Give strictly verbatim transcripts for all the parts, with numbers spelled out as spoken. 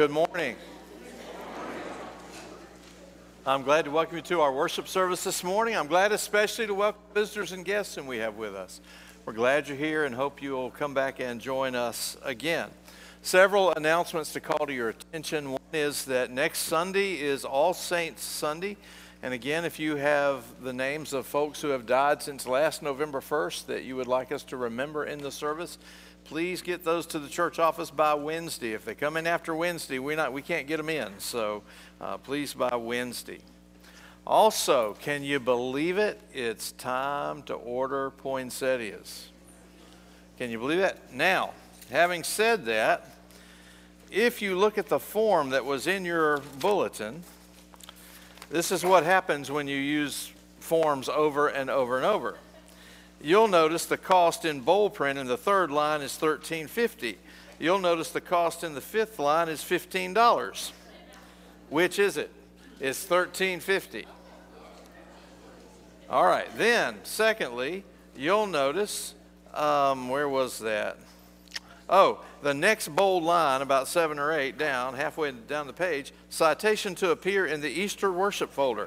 Good morning. I'm glad to welcome you to our worship service this morning. I'm glad especially to welcome visitors and guests whom we have with us. We're glad you're here and hope you will come back and join us again. Several announcements to call to your attention. One is that next Sunday is All Saints Sunday. And again, if you have the names of folks who have died since last November first that you would like us to remember in the service, please get those to the church office by Wednesday. If they come in after Wednesday, we not we can't get them in. So uh, please by Wednesday. Also, can you believe it? It's time to order poinsettias. Can you believe that? Now, having said that, if you look at the form that was in your bulletin, this is what happens when you use forms over and over and over. You'll notice the cost in bold print in the third line is thirteen fifty. You'll notice the cost in the fifth line is fifteen dollars. Which is it? It's thirteen fifty. All right. Then, secondly, you'll notice, um, where was that? Oh, the next bold line, about seven or eight down, halfway down the page, citation to appear in the Easter worship folder.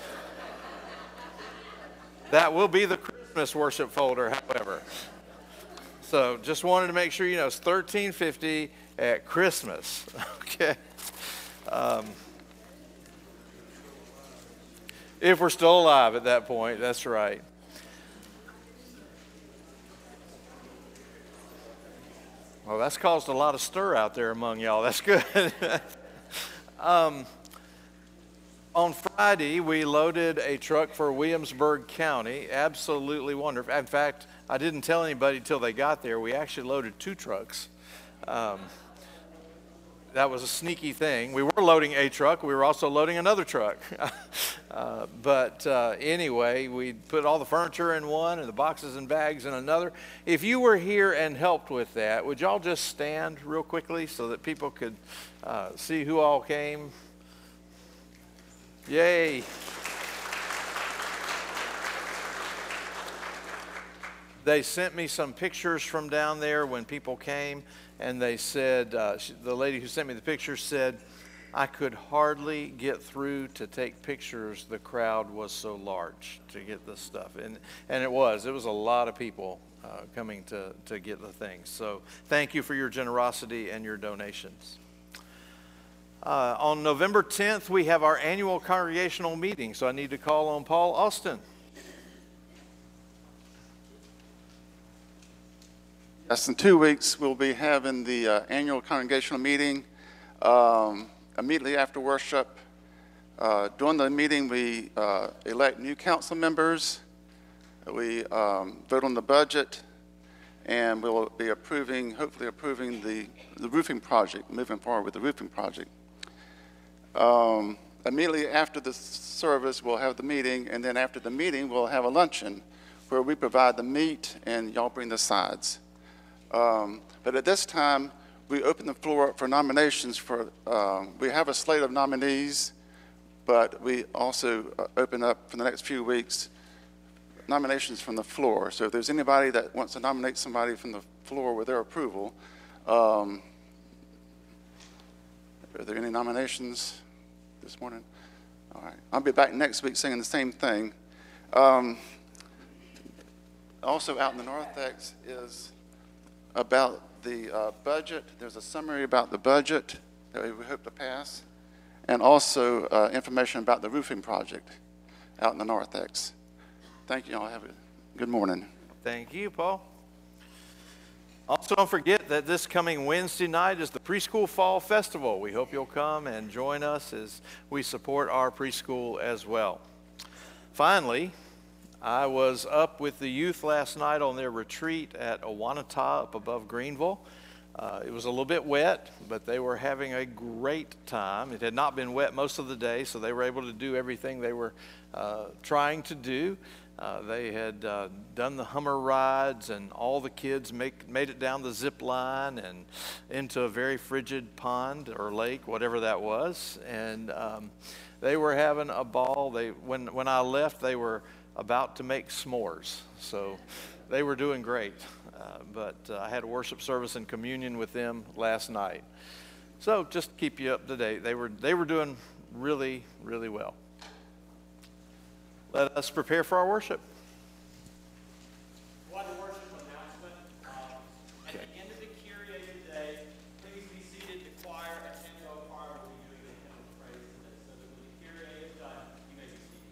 That will be the Christmas worship folder, however. So just wanted to make sure you know it's thirteen fifty at Christmas. Okay. Um, if we're still alive at that point, that's right. Well, that's caused a lot of stir out there among y'all. That's good. um, On Friday, we loaded a truck for Williamsburg County. Absolutely wonderful. In fact, I didn't tell anybody until they got there. We actually loaded two trucks. Um, that was a sneaky thing. We were loading a truck. We were also loading another truck. uh, but uh, anyway, we put all the furniture in one and the boxes and bags in another. If you were here and helped with that, would y'all just stand real quickly so that people could uh, see who all came? Yay. They sent me some pictures from down there when people came, and they said, uh, she, the lady who sent me the pictures said, I could hardly get through to take pictures. The crowd was so large to get this stuff. And and it was. It was a lot of people uh, coming to, to get the things. So thank you for your generosity and your donations. Uh, on November tenth, we have our annual congregational meeting, so I need to call on Paul Austin. Yes, in two weeks, we'll be having the uh, annual congregational meeting um, immediately after worship. Uh, during the meeting, we uh, elect new council members. We um, vote on the budget, and we'll be approving, hopefully approving the, the roofing project, moving forward with the roofing project. Um, immediately after the service, we'll have the meeting, and then after the meeting, we'll have a luncheon where we provide the meat and y'all bring the sides. Um, but at this time, we open the floor up for nominations for, um, we have a slate of nominees, but we also uh, open up for the next few weeks nominations from the floor. So if there's anybody that wants to nominate somebody from the floor with their approval, um, are there any nominations this morning? All right. I'll be back next week saying the same thing. Um, also out in the narthex is about the uh, budget. There's a summary about the budget that we hope to pass, and also uh, information about the roofing project out in the narthex. Thank you all. Have a good morning. Thank you, Paul. Also, don't forget that this coming Wednesday night is the Preschool Fall Festival. We hope you'll come and join us as we support our preschool as well. Finally, I was up with the youth last night on their retreat at Owanata up above Greenville. Uh, it was a little bit wet, but they were having a great time. It had not been wet most of the day, so they were able to do everything they were uh, trying to do. Uh, they had uh, done the Hummer rides, and all the kids make, made it down the zip line and into a very frigid pond or lake, whatever that was. And um, they were having a ball. They when when I left, they were about to make s'mores. So they were doing great. Uh, but uh, I had a worship service and communion with them last night. So just keep you up to date. They were, they were doing really, really well. Let us prepare for our worship. One worship announcement. Um, at the end of the Kyrie today, please be seated. The choir at Samuel Choir will be doing the hymn of praise today. So that when the Kyrie is done, you may be seated.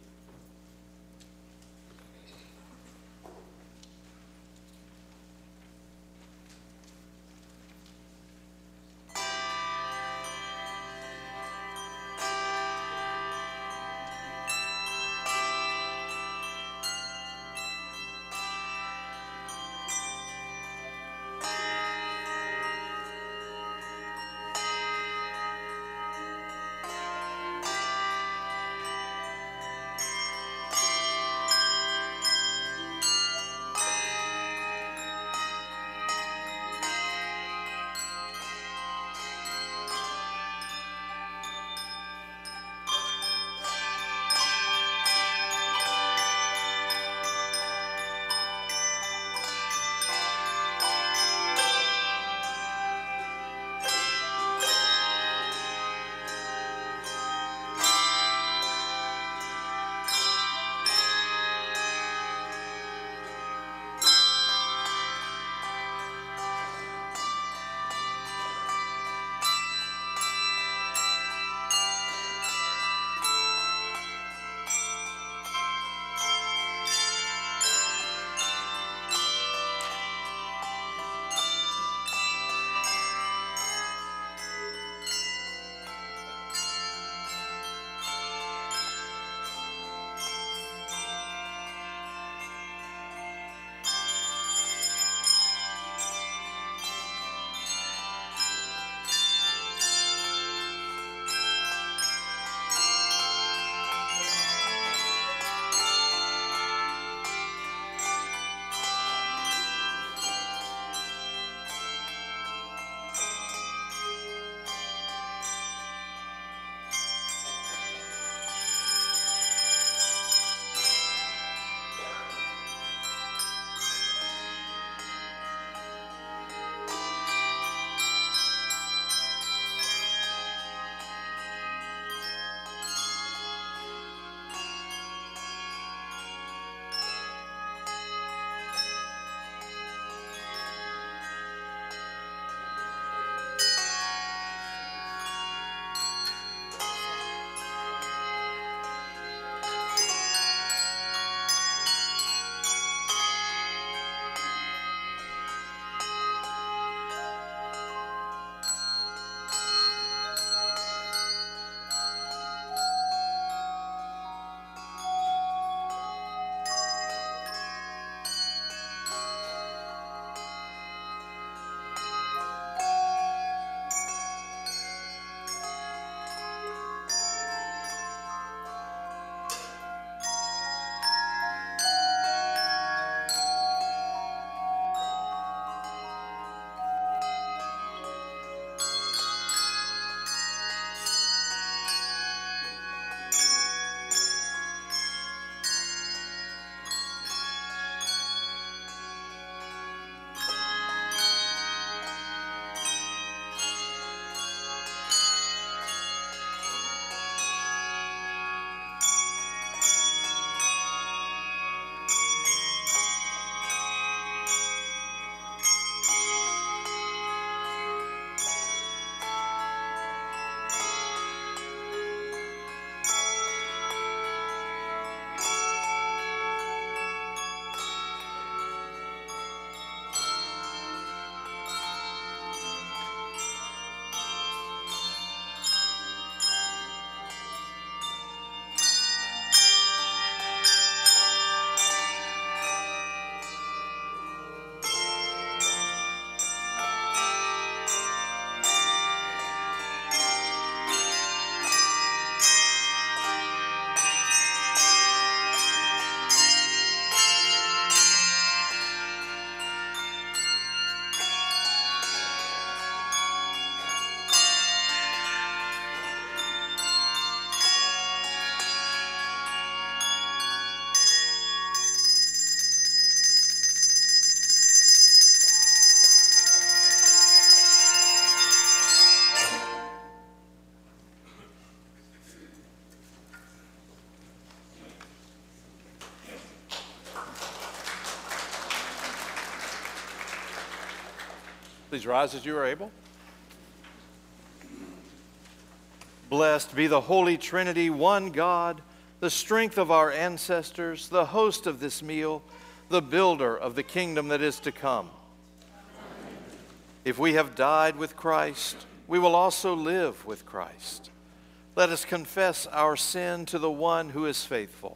Please rise as you are able. Blessed be the Holy Trinity, one God, the strength of our ancestors, the host of this meal, the builder of the kingdom that is to come. If we have died with Christ, we will also live with Christ. Let us confess our sin to the one who is faithful.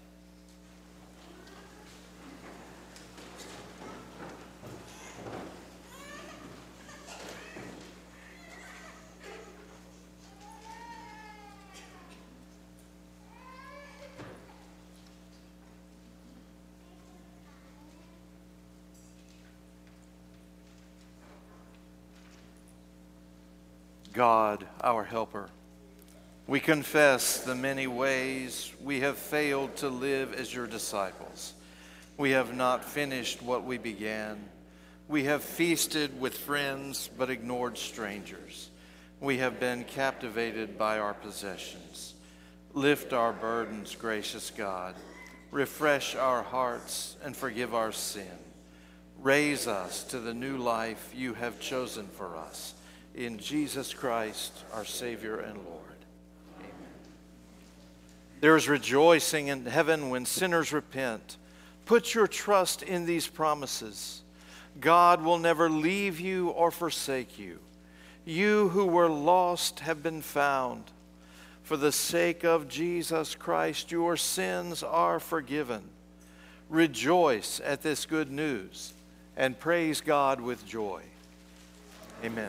God, our helper, we confess the many ways we have failed to live as your disciples. We have not finished what we began. We have feasted with friends but ignored strangers. We have been captivated by our possessions. Lift our burdens, gracious God. Refresh our hearts and forgive our sin. Raise us to the new life you have chosen for us. In Jesus Christ, our Savior and Lord. Amen. There is rejoicing in heaven when sinners repent. Put your trust in these promises. God will never leave you or forsake you. You who were lost have been found. For the sake of Jesus Christ, your sins are forgiven. Rejoice at this good news and praise God with joy. Amen.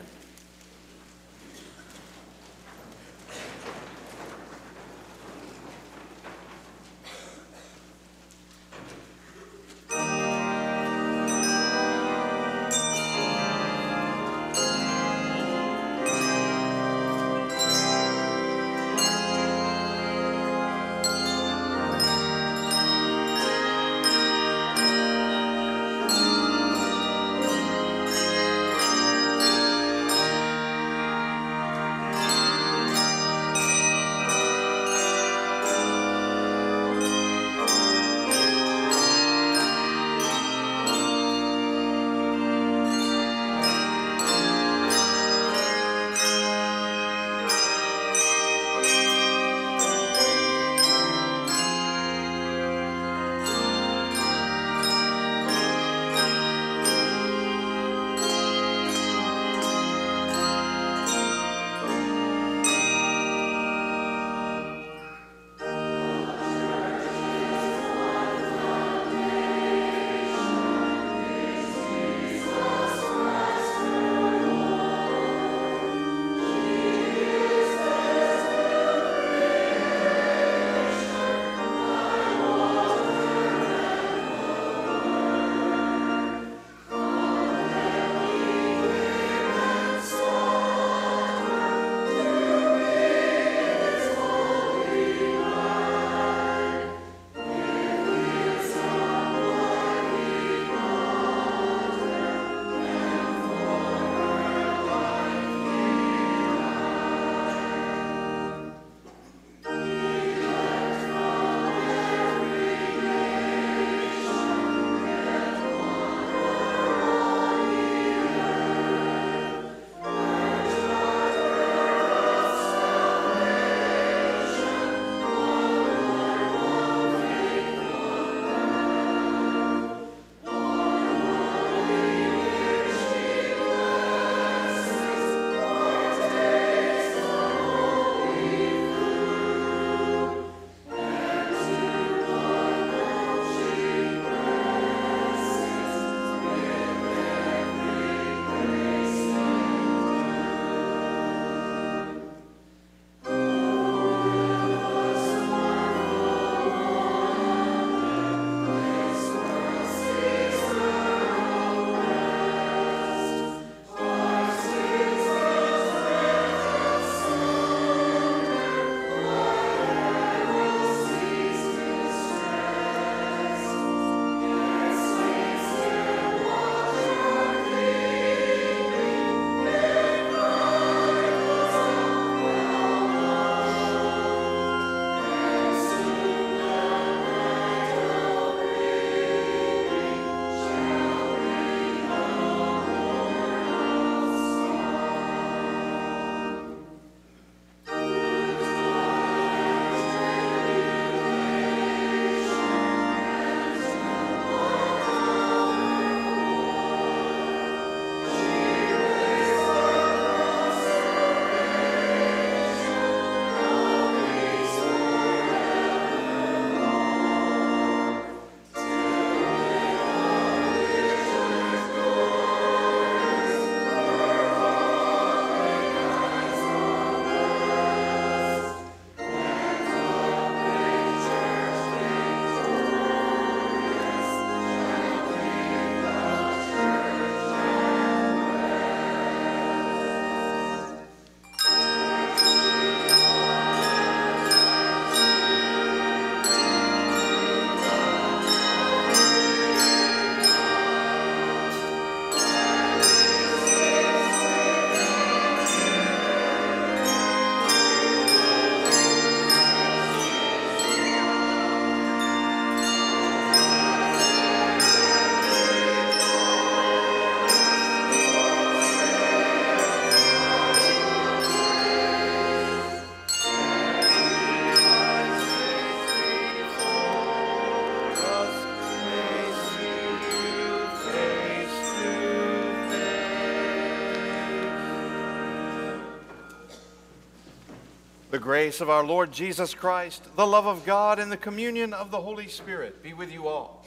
The grace of our Lord Jesus Christ, the love of God, and the communion of the Holy Spirit be with you all.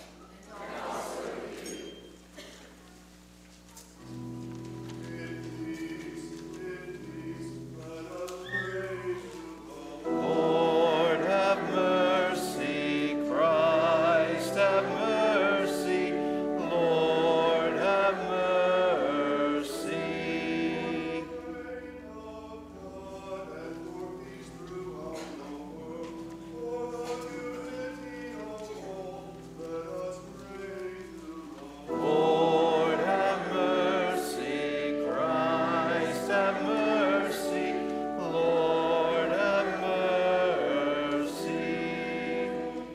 Lord, have mercy. Christ, have mercy. Lord, have mercy. Lord, have mercy. Christ, have mercy. Lord, have mercy.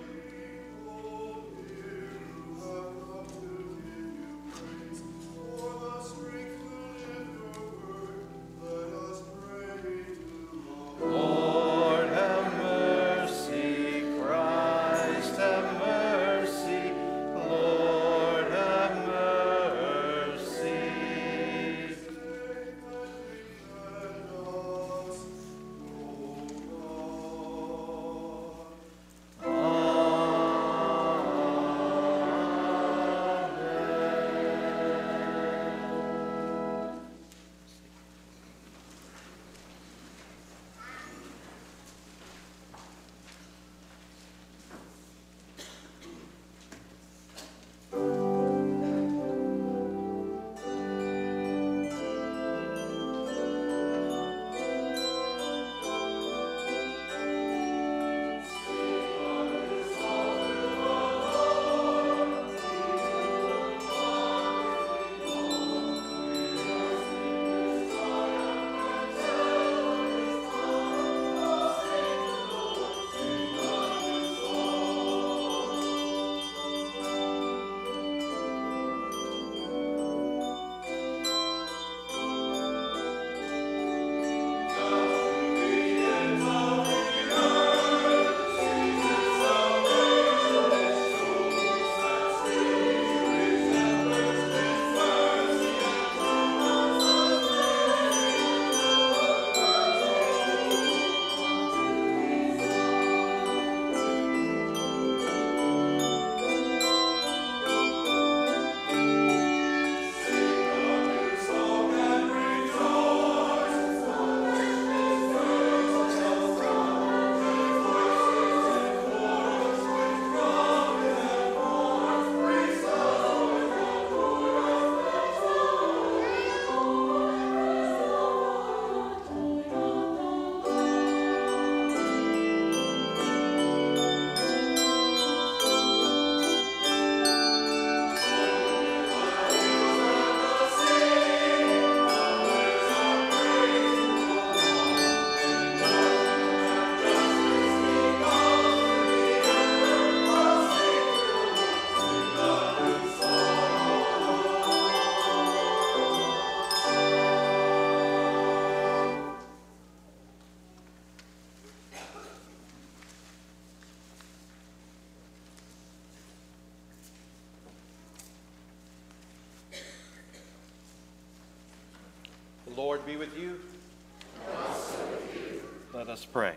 Lord, have mercy. Christ, have mercy. Lord, have mercy. The Lord be with you. And also with you. Let us pray.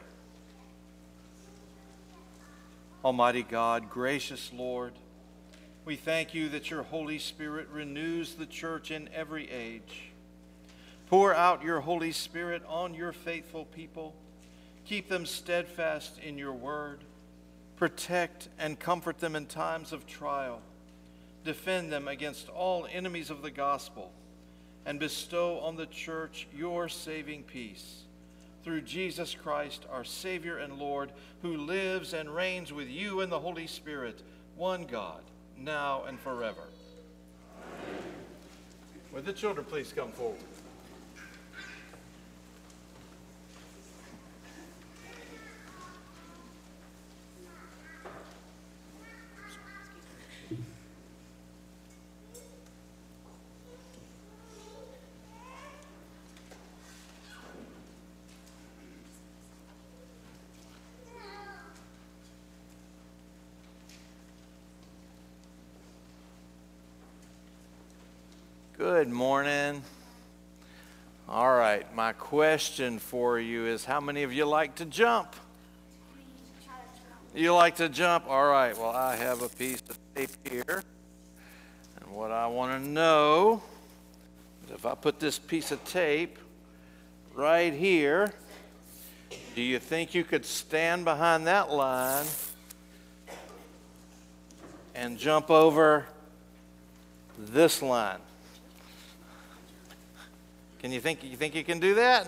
Almighty God, gracious Lord, we thank you that your Holy Spirit renews the church in every age. Pour out your Holy Spirit on your faithful people. Keep them steadfast in your word. Protect and comfort them in times of trial. Defend them against all enemies of the gospel, and bestow on the church your saving peace. Through Jesus Christ, our Savior and Lord, who lives and reigns with you in the Holy Spirit, one God, now and forever. Amen. Would the children please come forward? Good morning. All right, my question for you is, how many of you like to jump? You like to jump? All right, well, I have a piece of tape here. And what I want to know is if I put this piece of tape right here, do you think you could stand behind that line and jump over this line? Can you think you think you can do that?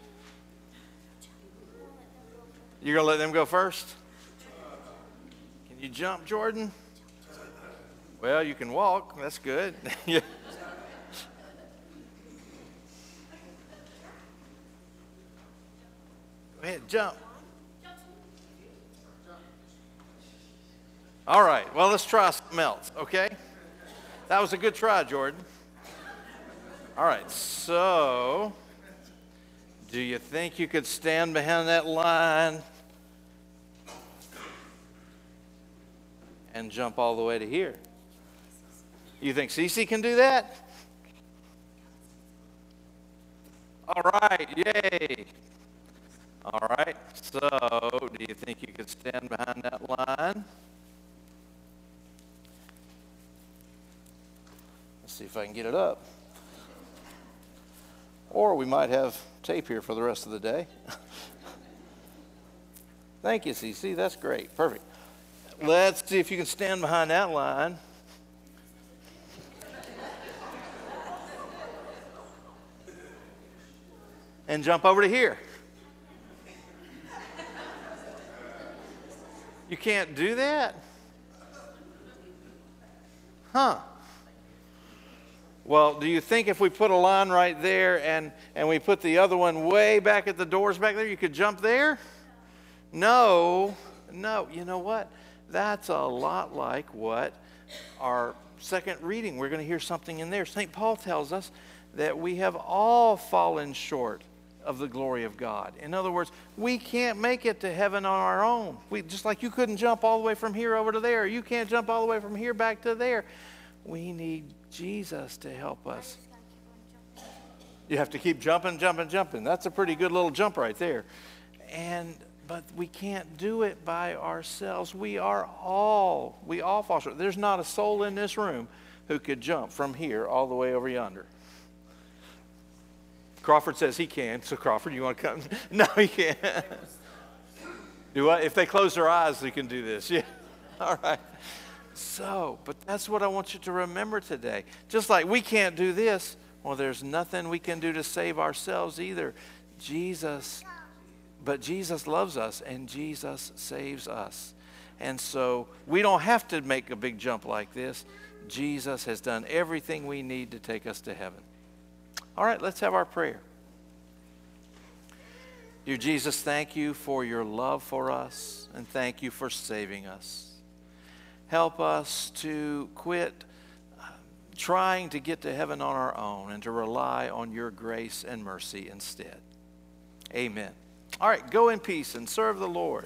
You're going to let them go first? Can you jump, Jordan? Well, you can walk. That's good. Yeah. Go ahead, jump. All right. Well, let's try something else, okay? That was a good try, Jordan. All right. So, do you think you could stand behind that line and jump all the way to here? You think Cece can do that? All right, yay. All right, so do you think you could stand behind that line? Let's see if I can get it up. Or we might have tape here for the rest of the day. Thank you, Cece, that's great, perfect. Let's see if you can stand behind that line. And jump over to here. You can't do that? Huh. Well, do you think if we put a line right there and, and we put the other one way back at the doors back there, you could jump there? No. No. You know what? That's a lot like what our second reading, we're going to hear something in there. Saint Paul tells us that we have all fallen short of the glory of God. In other words, we can't make it to heaven on our own. We, just like you couldn't jump all the way from here over to there. You can't jump all the way from here back to there. We need Jesus to help us. You have to keep jumping, jumping, jumping. That's a pretty good little jump right there. And but we can't do it by ourselves. We are all, we all fall short. There's not a soul in this room who could jump from here all the way over yonder. Crawford says he can. So Crawford, you want to come? No, he can't. Do what? If they close their eyes, they can do this. Yeah. All right. So, but that's what I want you to remember today. Just like we can't do this, well, there's nothing we can do to save ourselves either. Jesus, but Jesus loves us and Jesus saves us. And so we don't have to make a big jump like this. Jesus has done everything we need to take us to heaven. All right, let's have our prayer. Dear Jesus, thank you for your love for us, and thank you for saving us. Help us to quit trying to get to heaven on our own and to rely on your grace and mercy instead. Amen. All right, go in peace and serve the Lord.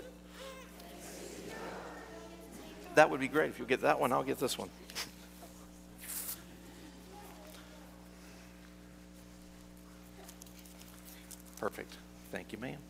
That would be great. If you get that one, I'll get this one. Perfect. Thank you, ma'am.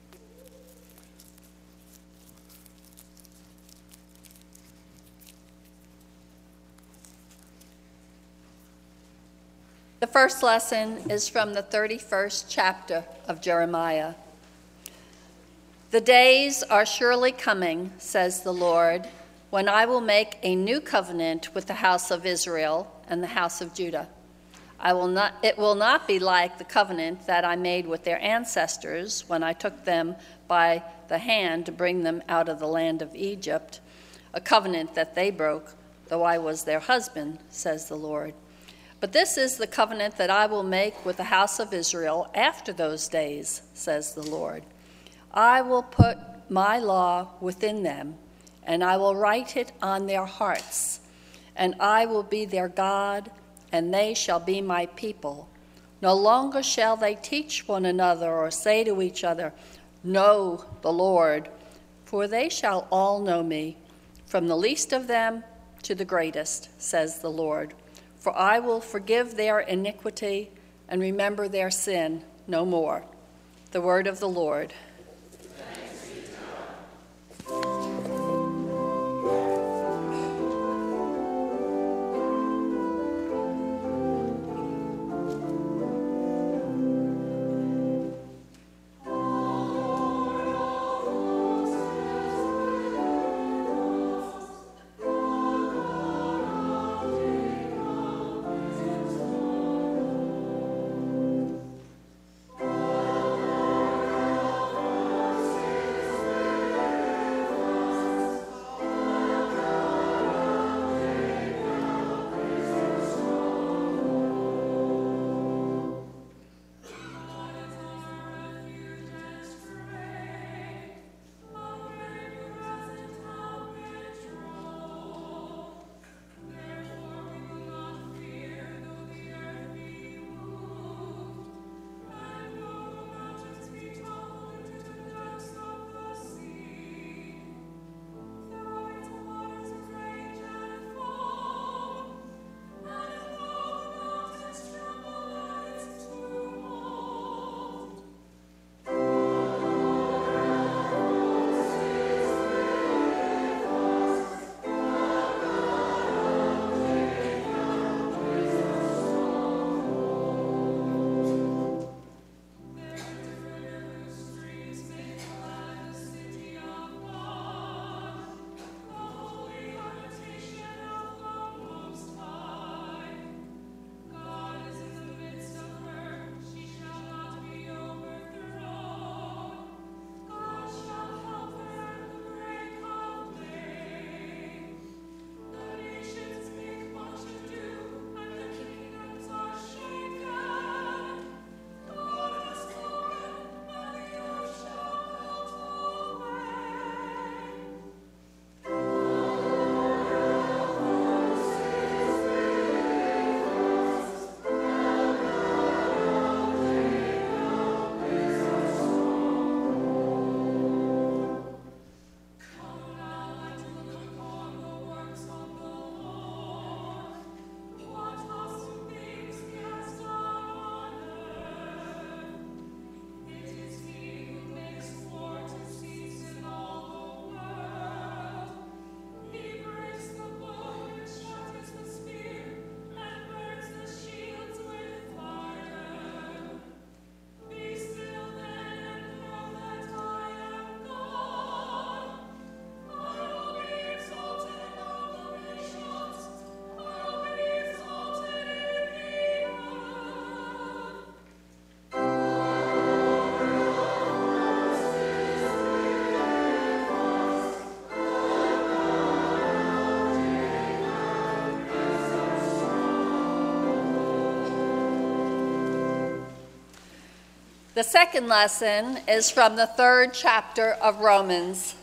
The first lesson is from the thirty-first chapter of Jeremiah. The days are surely coming, says the Lord, when I will make a new covenant with the house of Israel and the house of Judah. I will not, it will not be like the covenant that I made with their ancestors when I took them by the hand to bring them out of the land of Egypt, a covenant that they broke, though I was their husband, says the Lord. But this is the covenant that I will make with the house of Israel after those days, says the Lord. I will put my law within them, and I will write it on their hearts, and I will be their God, and they shall be my people. No longer shall they teach one another or say to each other, know the Lord, for they shall all know me, from the least of them to the greatest, says the Lord. For I will forgive their iniquity and remember their sin no more. The word of the Lord. The second lesson is from the third chapter of Romans.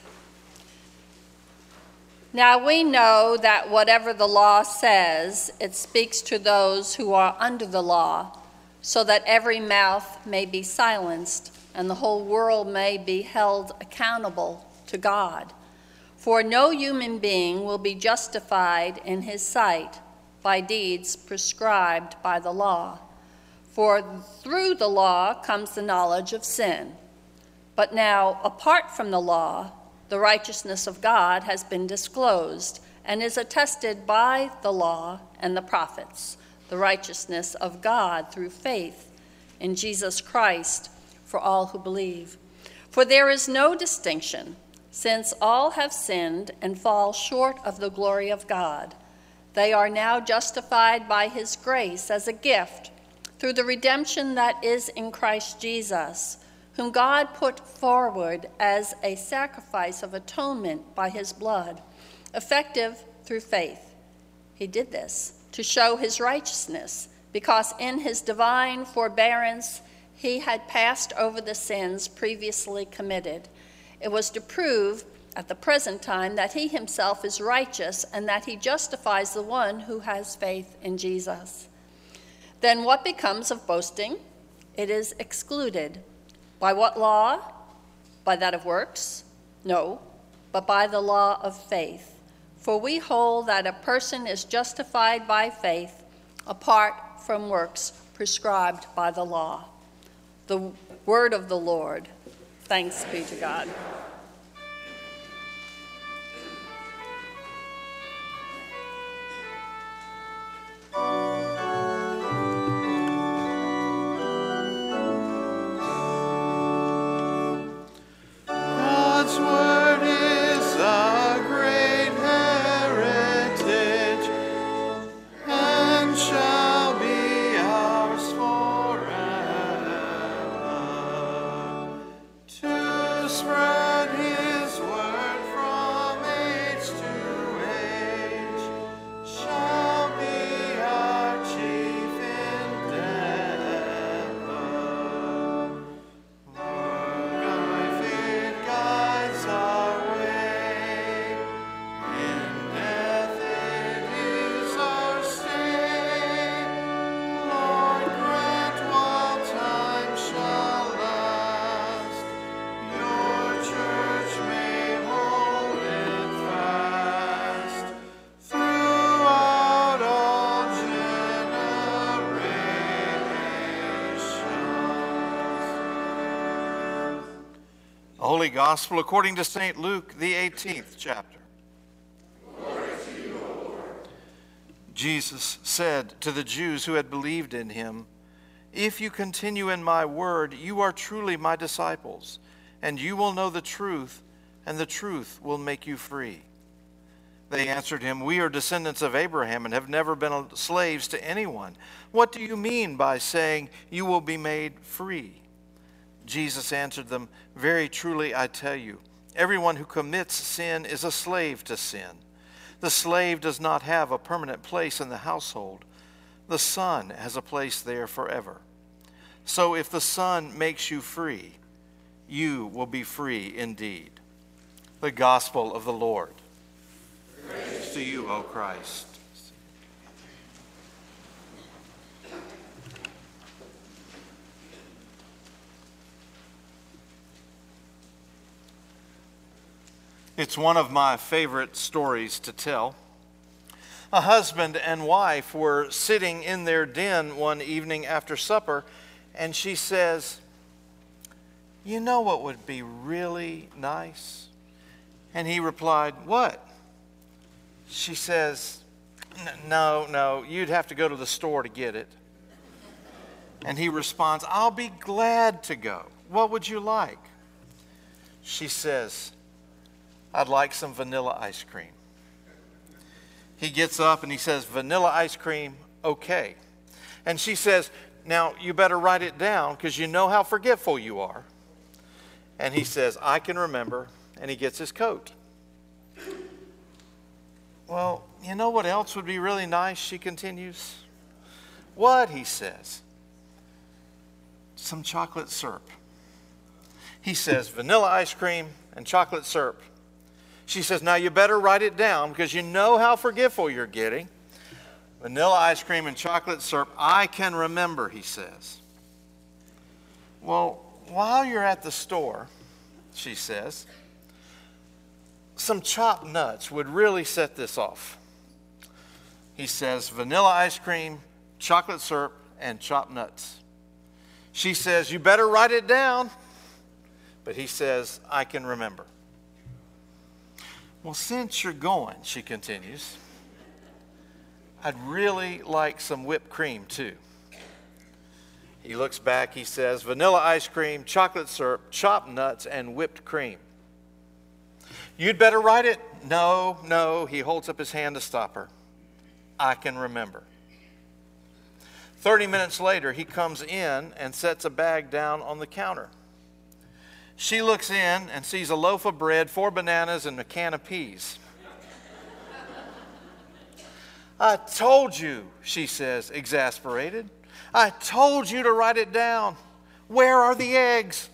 Now we know that whatever the law says, it speaks to those who are under the law, so that every mouth may be silenced and the whole world may be held accountable to God. For no human being will be justified in his sight by deeds prescribed by the law. For through the law comes the knowledge of sin. But now, apart from the law, the righteousness of God has been disclosed and is attested by the law and the prophets, the righteousness of God through faith in Jesus Christ for all who believe. For there is no distinction, since all have sinned and fall short of the glory of God. They are now justified by his grace as a gift through the redemption that is in Christ Jesus, whom God put forward as a sacrifice of atonement by his blood, effective through faith. He did this to show his righteousness, because in his divine forbearance he had passed over the sins previously committed. It was to prove at the present time that he himself is righteous and that he justifies the one who has faith in Jesus. Then what becomes of boasting? It is excluded. By what law? By that of works? No, but by the law of faith. For we hold that a person is justified by faith apart from works prescribed by the law. The word of the Lord. Thanks be to God. God's word is a great heritage and shall be ours forever. To spread his word from age to age shall be our chief endeavor. Life it guides our way, in death it is our stay. Lord, grant while time shall last, your church may hold it fast throughout all generations. The Holy Gospel according to Saint Luke, the eighteenth chapter. Jesus said to the Jews who had believed in him, "If you continue in my word, you are truly my disciples, and you will know the truth, and the truth will make you free." They answered him, "We are descendants of Abraham and have never been slaves to anyone. What do you mean by saying you will be made free?" Jesus answered them, "Very truly I tell you, everyone who commits sin is a slave to sin. The slave does not have a permanent place in the household. The Son has a place there forever. So if the Son makes you free, you will be free indeed." The Gospel of the Lord. Praise to you, O Christ. It's one of my favorite stories to tell. A husband and wife were sitting in their den one evening after supper, and she says, "You know what would be really nice?" And he replied, "What?" She says, "No, no, you'd have to go to the store to get it." And he responds, "I'll be glad to go. What would you like?" She says, "I'd like some vanilla ice cream." He gets up and he says, "Vanilla ice cream, okay." And she says, "Now you better write it down because you know how forgetful you are." And he says, "I can remember." And he gets his coat. "Well, you know what else would be really nice?" she continues. "What?" he says. "Some chocolate syrup." He says, "Vanilla ice cream and chocolate syrup." She says, "Now you better write it down because you know how forgetful you're getting. Vanilla ice cream and chocolate syrup, I can remember," he says. "Well, while you're at the store," she says, "some chopped nuts would really set this off." He says, "Vanilla ice cream, chocolate syrup, and chopped nuts." She says, "You better write it down." But he says, "I can remember." "Well, since you're going," she continues, "I'd really like some whipped cream too." He looks back, he says, "Vanilla ice cream, chocolate syrup, chopped nuts, and whipped cream." "You'd better write it." "No, no," he holds up his hand to stop her. "I can remember." Thirty minutes later, he comes in and sets a bag down on the counter. She looks in and sees a loaf of bread, four bananas, and a can of peas. "I told you," she says, exasperated. "I told you to write it down. Where are the eggs?"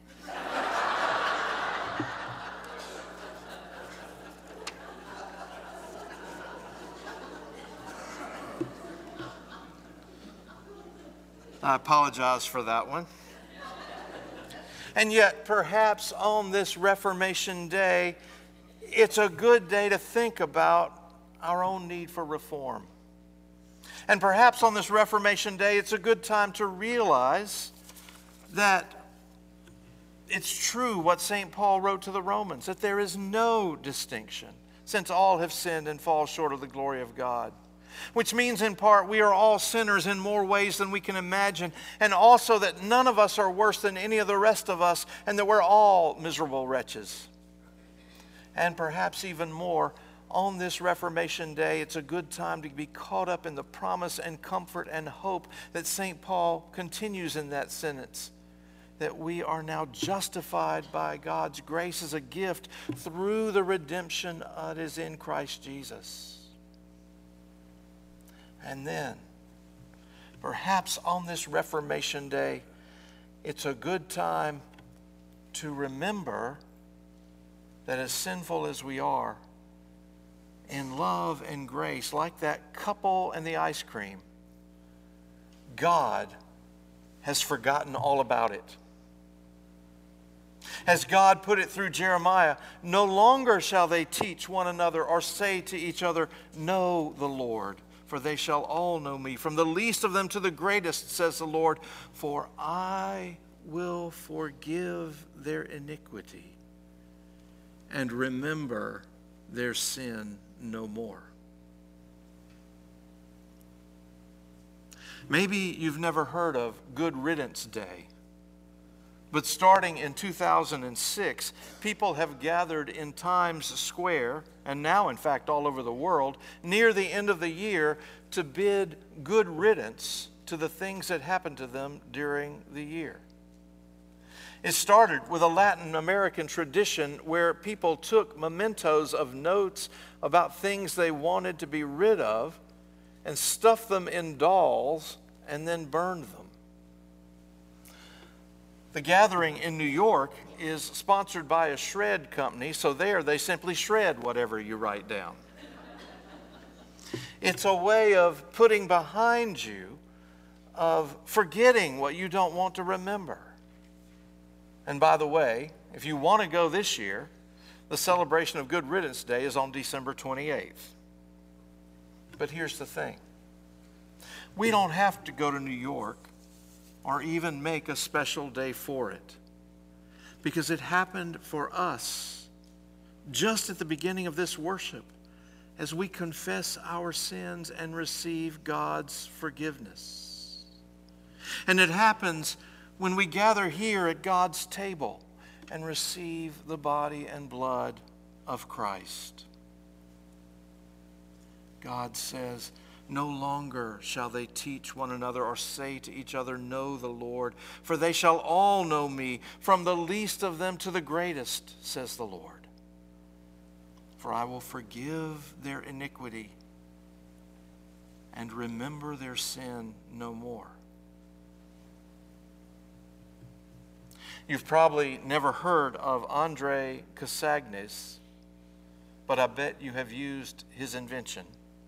I apologize for that one. And yet, perhaps on this Reformation Day, it's a good day to think about our own need for reform. And perhaps on this Reformation Day, it's a good time to realize that it's true what Saint Paul wrote to the Romans, that there is no distinction, since all have sinned and fall short of the glory of God. Which means in part we are all sinners in more ways than we can imagine, and also that none of us are worse than any of the rest of us, and that we're all miserable wretches. And perhaps even more, on this Reformation Day, it's a good time to be caught up in the promise and comfort and hope that Saint Paul continues in that sentence, that we are now justified by God's grace as a gift through the redemption that is in Christ Jesus. And then, perhaps on this Reformation Day, it's a good time to remember that as sinful as we are, in love and grace, like that couple and the ice cream, God has forgotten all about it. As God put it through Jeremiah, no longer shall they teach one another or say to each other, know the Lord, for they shall all know me, from the least of them to the greatest, says the Lord, for I will forgive their iniquity and remember their sin no more. Maybe you've never heard of Good Riddance Day, but starting in two thousand six, people have gathered in Times Square, and now in fact all over the world, near the end of the year to bid good riddance to the things that happened to them during the year. It started with a Latin American tradition where people took mementos of notes about things they wanted to be rid of and stuffed them in dolls and then burned them. The gathering in New York is sponsored by a shred company, so there they simply shred whatever you write down. It's a way of putting behind you, of forgetting what you don't want to remember. And by the way, if you want to go this year, the celebration of Good Riddance Day is on December twenty-eighth. But here's the thing. We don't have to go to New York or even make a special day for it, because it happened for us just at the beginning of this worship as we confess our sins and receive God's forgiveness. And it happens when we gather here at God's table and receive the body and blood of Christ. God says, no longer shall they teach one another or say to each other, know the Lord, for they shall all know me, from the least of them to the greatest, says the Lord. For I will forgive their iniquity and remember their sin no more. You've probably never heard of André Casagnes, but I bet you have used his invention.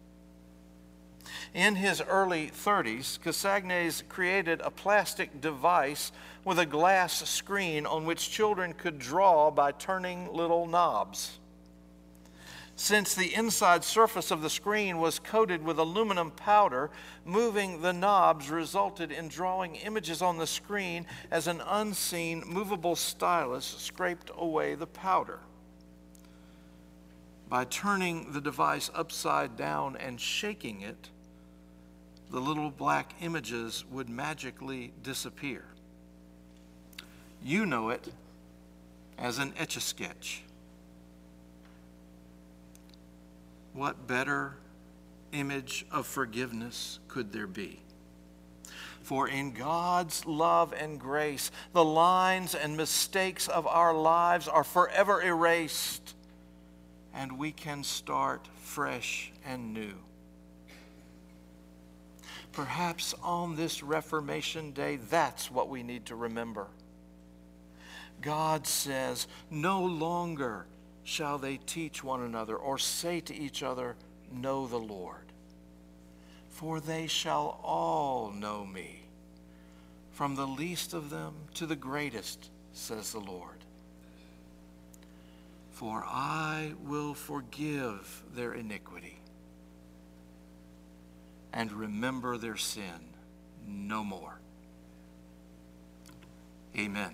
In his early thirties, Casagnes created a plastic device with a glass screen on which children could draw by turning little knobs. Since the inside surface of the screen was coated with aluminum powder, moving the knobs resulted in drawing images on the screen as an unseen movable stylus scraped away the powder. By turning the device upside down and shaking it, the little black images would magically disappear. You know it as an Etch-a-Sketch. What better image of forgiveness could there be? For in God's love and grace, the lines and mistakes of our lives are forever erased, and we can start fresh and new. Perhaps on this Reformation Day, that's what we need to remember. God says, no longer shall they teach one another or say to each other, know the Lord. For they shall all know me, from the least of them to the greatest, says the Lord. For I will forgive their iniquity and remember their sin no more. Amen.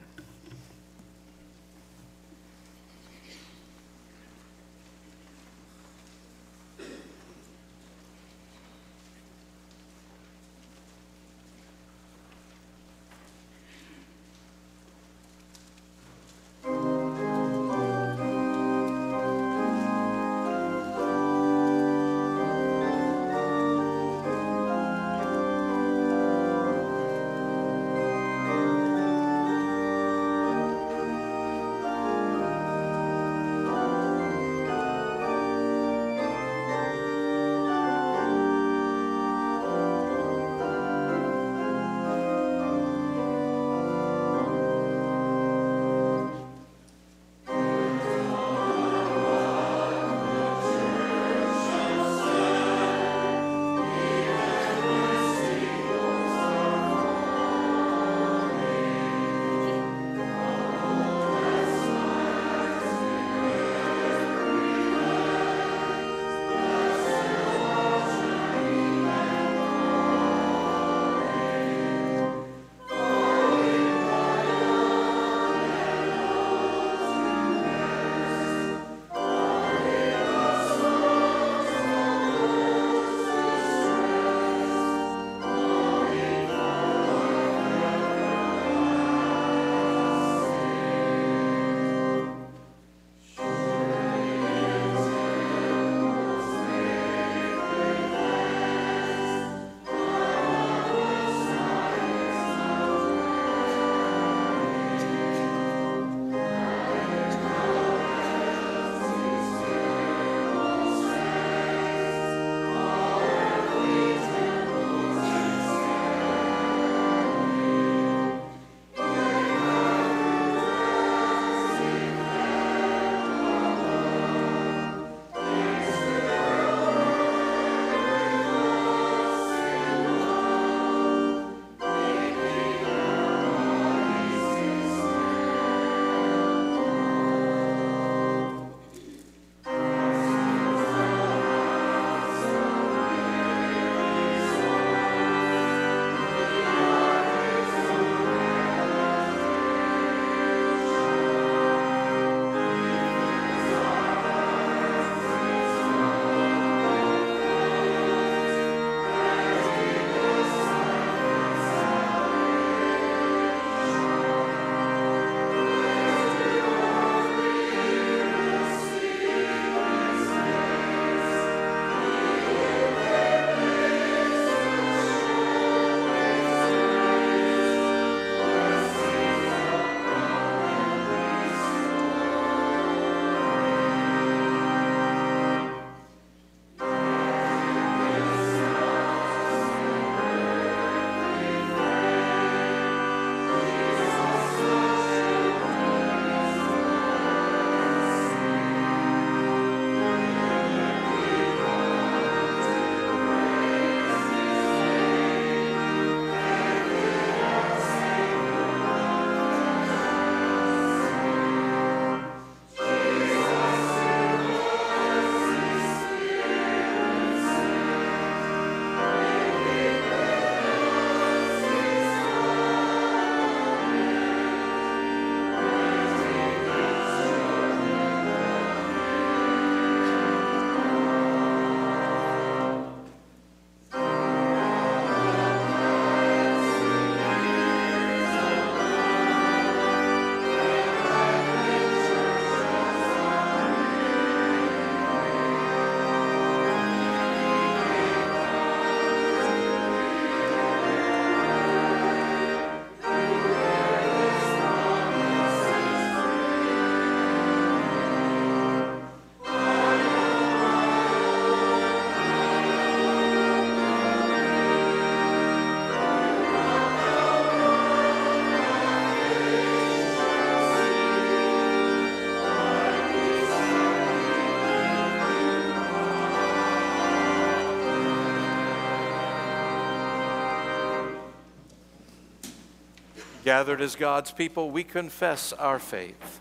Gathered as God's people, we confess our faith.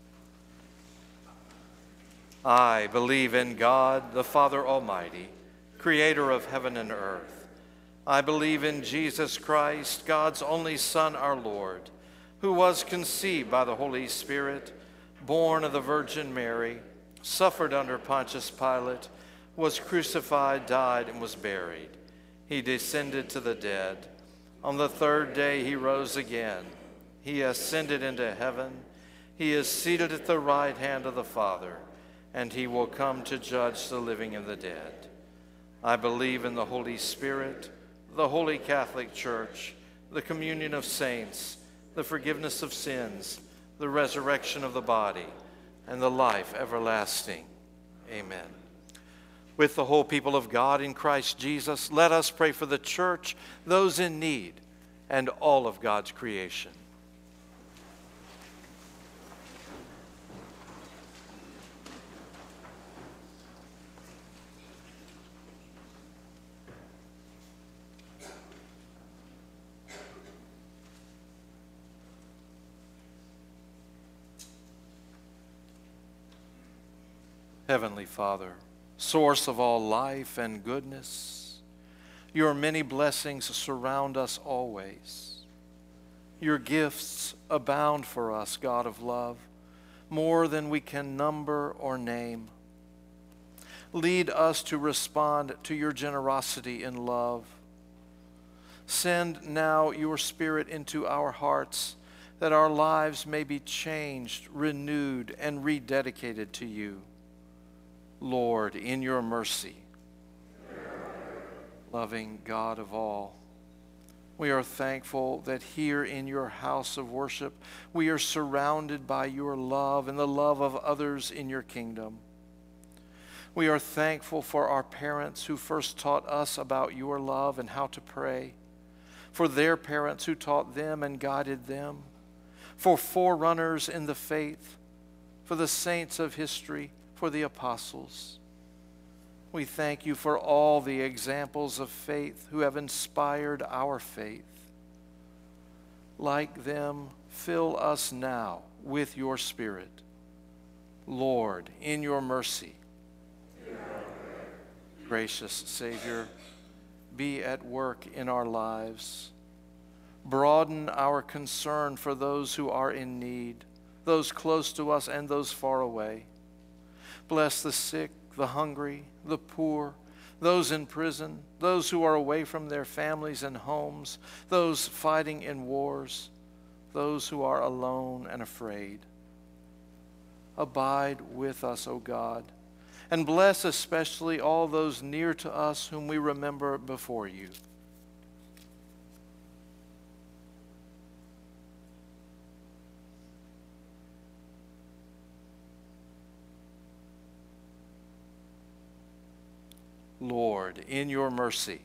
I believe in God, the Father Almighty, creator of heaven and earth. I believe in Jesus Christ, God's only Son, our Lord, who was conceived by the Holy Spirit, born of the Virgin Mary, suffered under Pontius Pilate, was crucified, died, and was buried. He descended to the dead. On the third day he rose again. He ascended into heaven. He is seated at the right hand of the Father, and he will come to judge the living and the dead. I believe in the Holy Spirit, the Holy Catholic Church, the communion of saints, the forgiveness of sins, the resurrection of the body, and the life everlasting. Amen. With the whole people of God in Christ Jesus, let us pray for the church, those in need, and all of God's creation. Heavenly Father, source of all life and goodness, your many blessings surround us always. Your gifts abound for us, God of love, more than we can number or name. Lead us to respond to your generosity in love. Send now your Spirit into our hearts, that our lives may be changed, renewed, and rededicated to you. Lord, in your mercy, loving God of all, we are thankful that here in your house of worship, we are surrounded by your love and the love of others in your kingdom. We are thankful for our parents who first taught us about your love and how to pray, for their parents who taught them and guided them, for forerunners in the faith, for the saints of history, for the apostles. We thank you for all the examples of faith who have inspired our faith. Like them, fill us now with your Spirit. Lord, in your mercy, gracious Savior, be at work in our lives. Broaden our concern for those who are in need, those close to us and those far away. Bless the sick, the hungry, the poor, those in prison, those who are away from their families and homes, those fighting in wars, those who are alone and afraid. Abide with us, O God, and bless especially all those near to us whom we remember before you. Lord, in your mercy.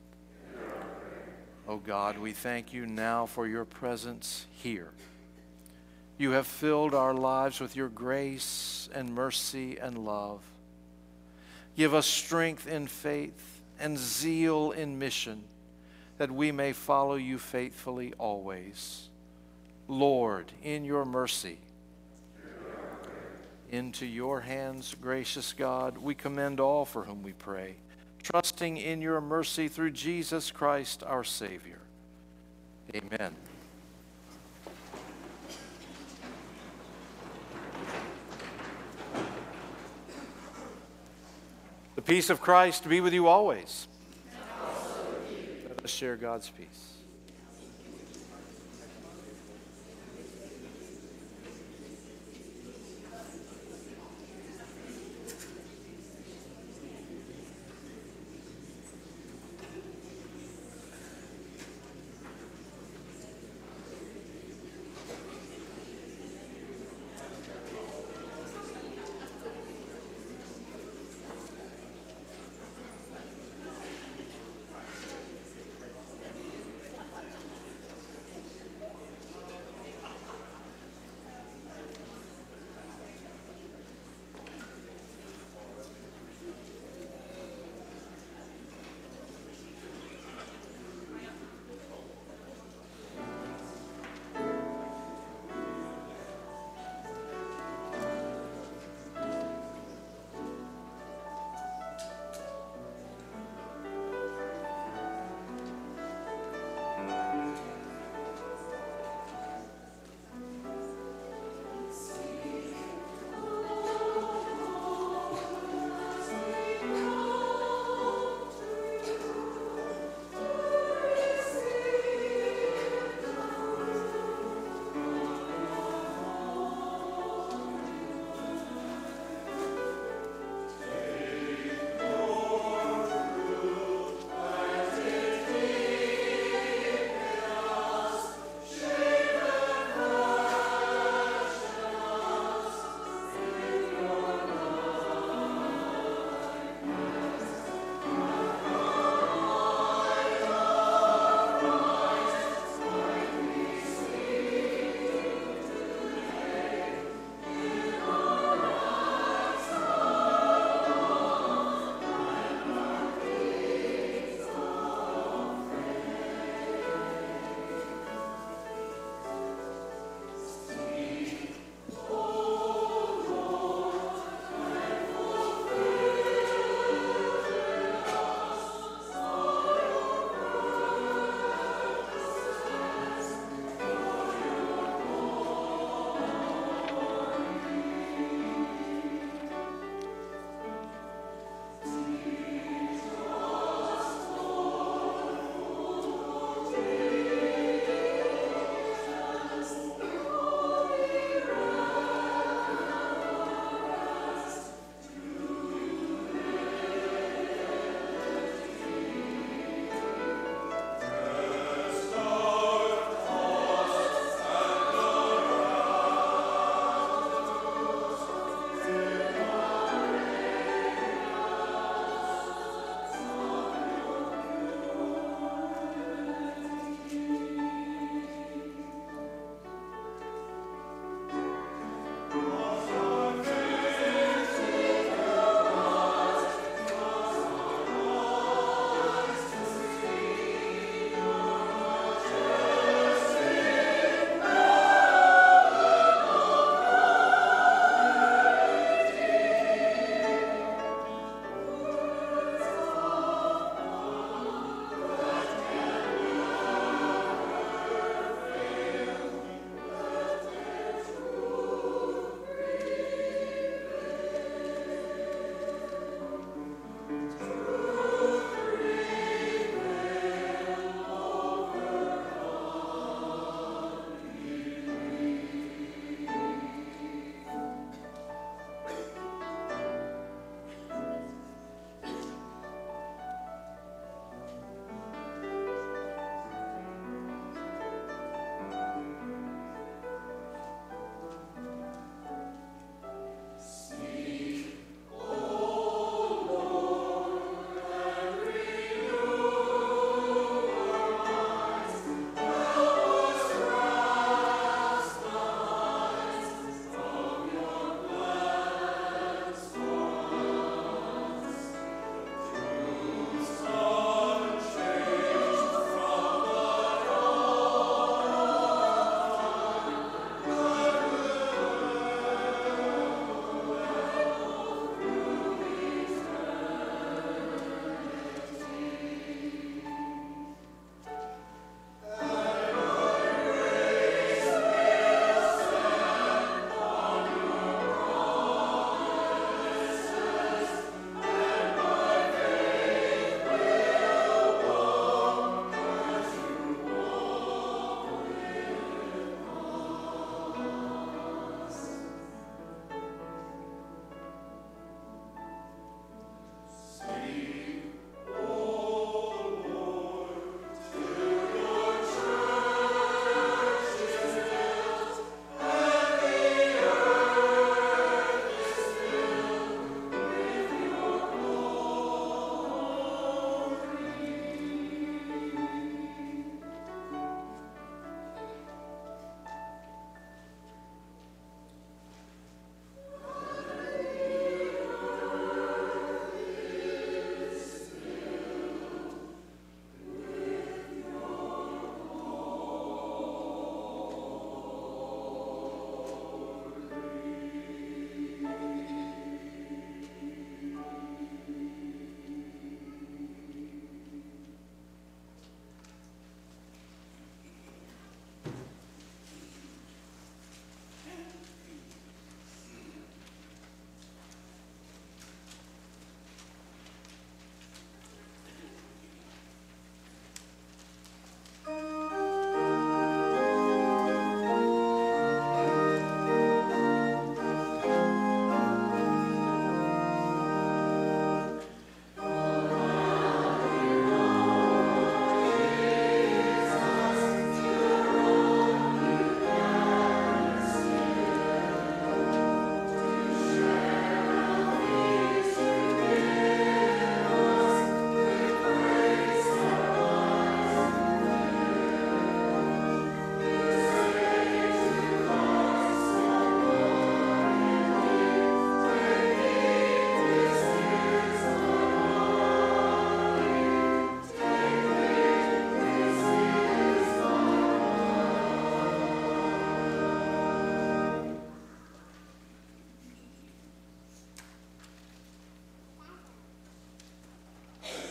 O God, we thank you now for your presence here. You have filled our lives with your grace and mercy and love. Give us strength in faith and zeal in mission, that we may follow you faithfully always. Lord, in your mercy. Into your hands, gracious God, we commend all for whom we pray, trusting in your mercy through Jesus Christ, our Savior. Amen. The peace of Christ be with you always. And also with you. Let us share God's peace.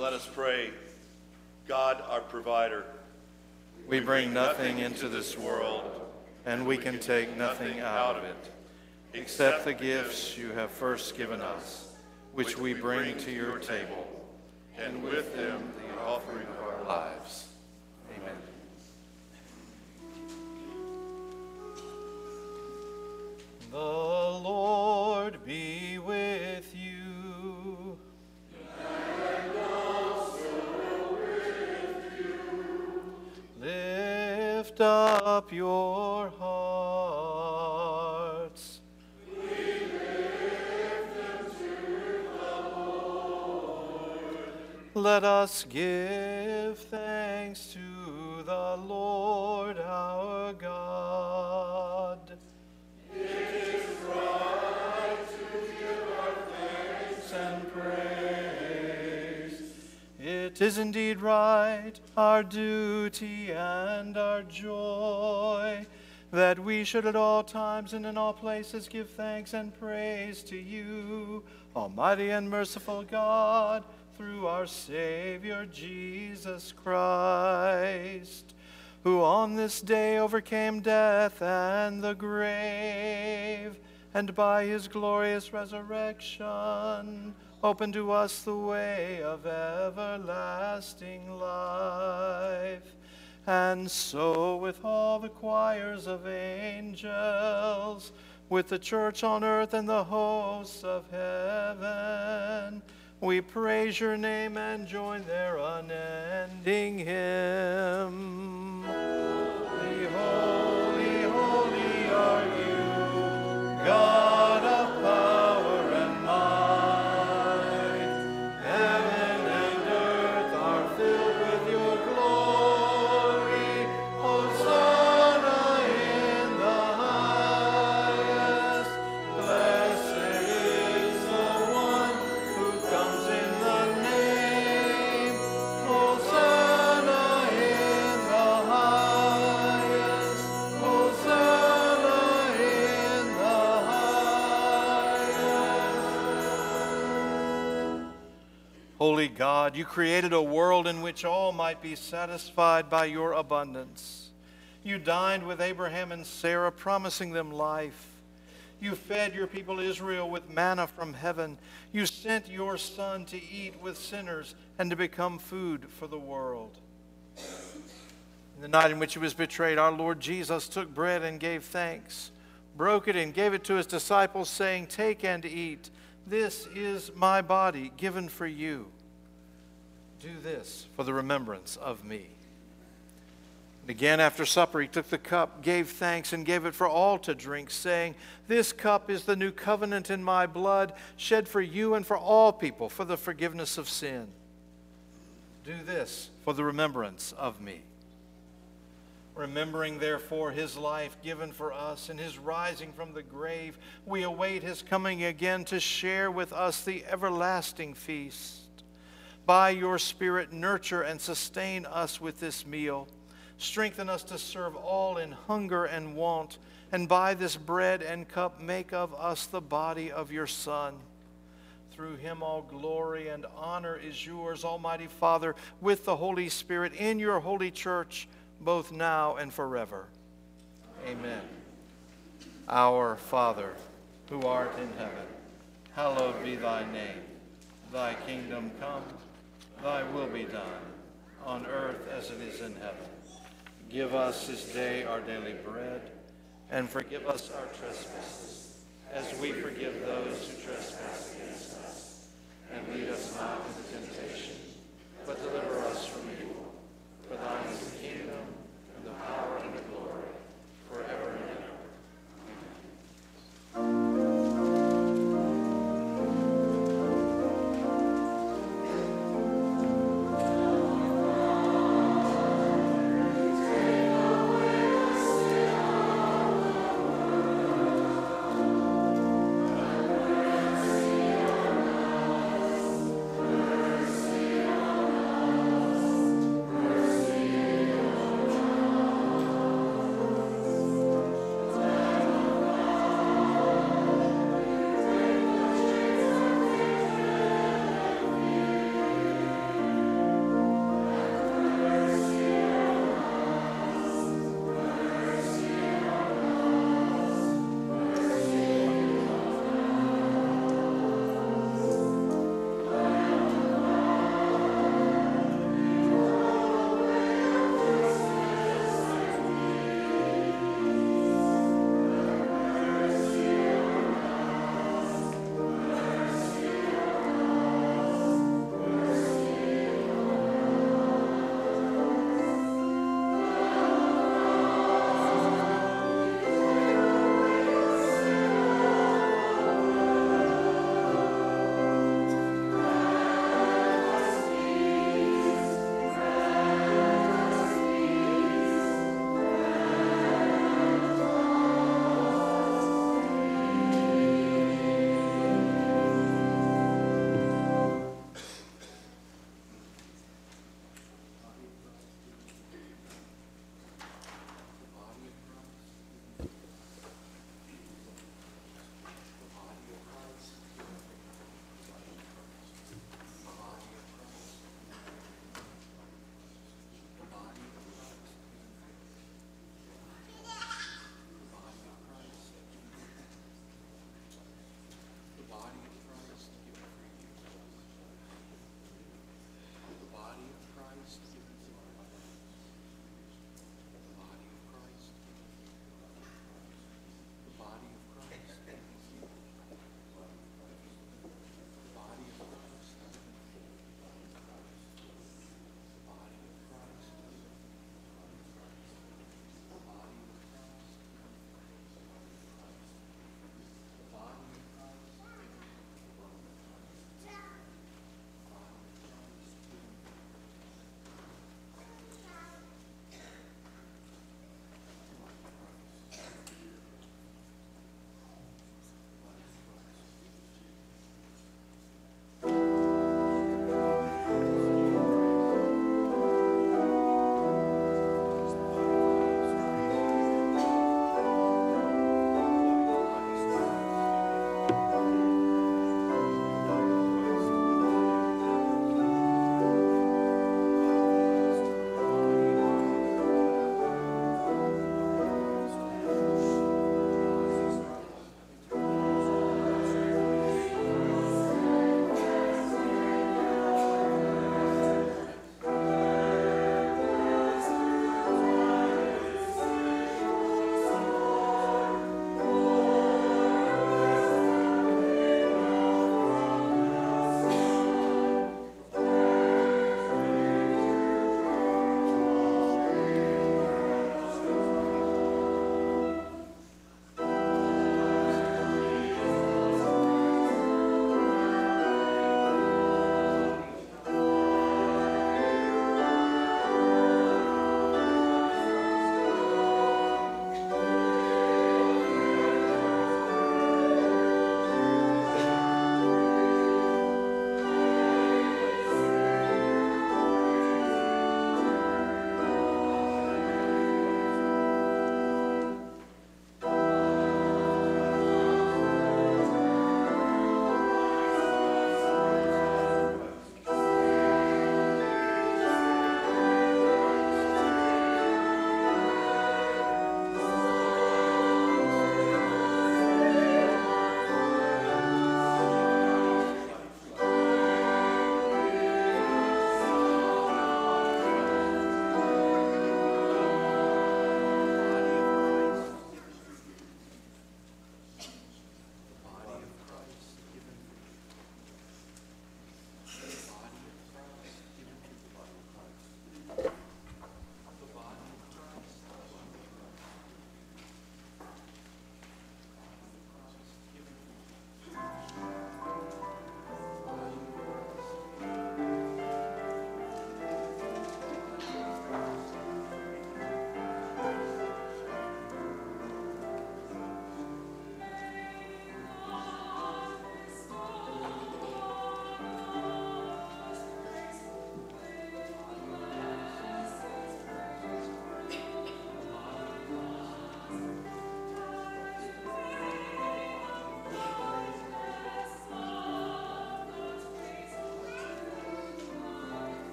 Let us pray. God, our provider, we bring nothing into this world, and we can take nothing out of it, except the gifts you have first given us, which we bring to your table, and with them the offering of our lives. Amen. The Lord be with you. And also with you. Lift up your hearts. We lift them to the Lord. Let us give thanks to the Lord our God. It is right to give our thanks and praise. It is indeed right, our duty and our joy, that we should at all times and in all places give thanks and praise to you, Almighty and merciful God, through our Savior Jesus Christ, who on this day overcame death and the grave, and by his glorious resurrection opened to us the way of everlasting life. And so with all the choirs of angels, with the church on earth and the hosts of heaven, we praise your name and join their unending hymn. Holy, holy, holy are you, God of power and might. Heaven and earth are filled with your glory. Hosanna in the highest. Blessed is the one who comes in the name. Hosanna in the highest. Hosanna in the highest. Holy God, you created a world in which all might be satisfied by your abundance. You dined with Abraham and Sarah, promising them life. You fed your people Israel with manna from heaven. You sent your Son to eat with sinners and to become food for the world. In the night in which he was betrayed, our Lord Jesus took bread and gave thanks, broke it and gave it to his disciples, saying, "Take and eat. This is my body given for you. Do this for the remembrance of me." And again, after supper, he took the cup, gave thanks, and gave it for all to drink, saying, "This cup is the new covenant in my blood, shed for you and for all people for the forgiveness of sin. Do this for the remembrance of me." Remembering, therefore, his life given for us and his rising from the grave, we await his coming again to share with us the everlasting feast. By your Spirit, nurture and sustain us with this meal. Strengthen us to serve all in hunger and want, and by this bread and cup make of us the body of your Son. Through him all glory and honor is yours, Almighty Father, with the Holy Spirit, in your holy church, both now and forever. Amen. Our Father, who art in heaven, hallowed be thy name. Thy kingdom come, thy will be done, on earth as it is in heaven. Give us this day our daily bread, and forgive us our trespasses, as we forgive those who trespass against us. And lead us not into temptation, but deliver us from evil. For thine is the kingdom, and the power, and the glory, forever and ever. Mercy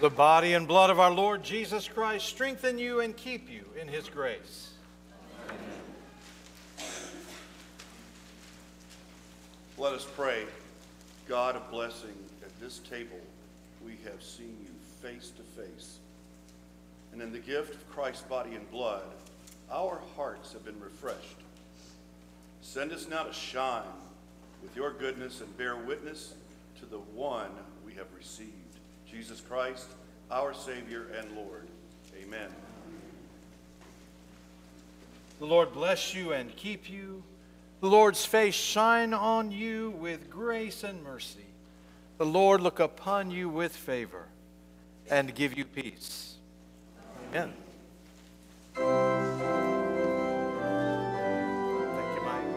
The body and blood of our Lord Jesus Christ strengthen you and keep you in his grace. Let us pray. God of blessing, at this table we have seen you face to face. And in the gift of Christ's body and blood, our hearts have been refreshed. Send us now to shine with your goodness and bear witness to the one we have received, Jesus Christ, our Savior and Lord. Amen. The Lord bless you and keep you. The Lord's face shine on you with grace and mercy. The Lord look upon you with favor and give you peace. Amen. Thank you, Mike.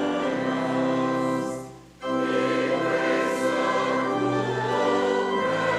Praise the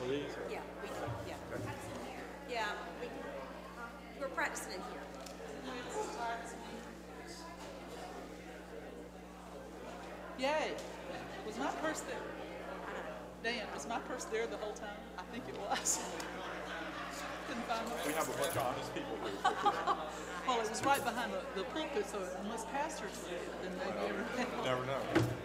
of these? or- Yeah, we can, yeah. Yeah, we can, uh, we're practicing in here. Yay! Was my purse there? Dan, was my purse there the whole time? I think it was. Couldn't find it. We have a bunch of honest people here. Well, it was right behind the, the pulpit, so unless pastors did, then maybe everything. Never know.